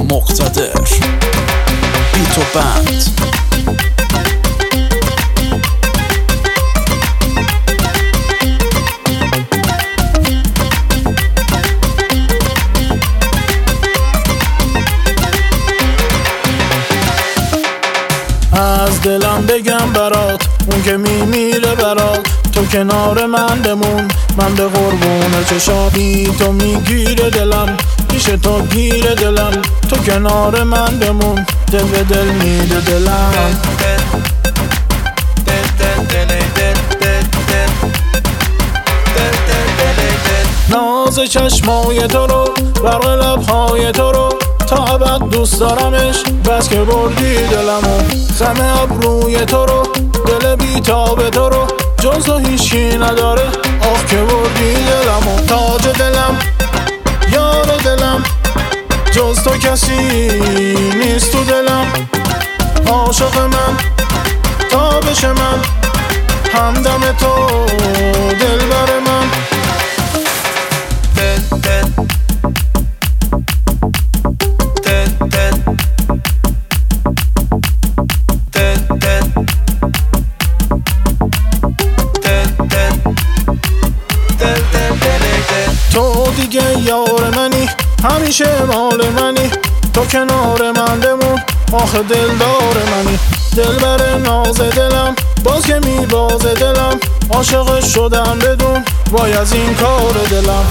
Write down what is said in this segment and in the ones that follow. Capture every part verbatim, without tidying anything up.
مقتدر بیت و بند. از دلم بگم برات، اون که میمیره برات، تو کنار من بمون، من به قربون چشاتی تو میگیره دلم، پیش تو گیره دلم، تو کنار من بمون، دل به دل میده دلم. ناز چشمای تو رو، برق لبهای تو رو، تا ابد دوست دارمش، بس که بردی دلمو، خم ابروی تو رو، دل بیتاب تو رو، جز تو هیچی نداره، آخ که بردی دلمو. تاج دلم، یار دلم، جز تو کسی نیست تو دلم، عاشق من، تابش من، همدم تو دلبر من. تو دیگه یار منی، همیشه مال منی، تو کنار من بمون، آخه دلدار منی، دلبر ناز دلم، باز که میباز دلم، عاشق شدم بدون، وای از این کار دلم.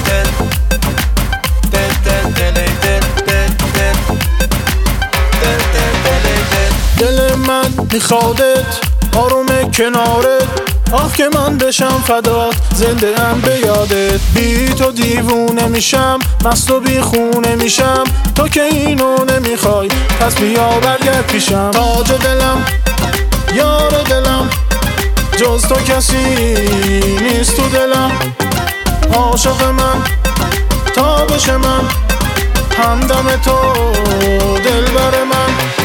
دل من میخوادت، آروم کنارت، آخ که من بشم فدات، زنده ام به یادت، بی تو دیوونه میشم، مست و بی خونه میشم، تو که اینو نمیخوای، پس بیا برگرد پیشم. تاج دلم، یار دلم، جز تو کسی نیست تو دلم، عاشق من، تابش من، همدم تو دلبر من.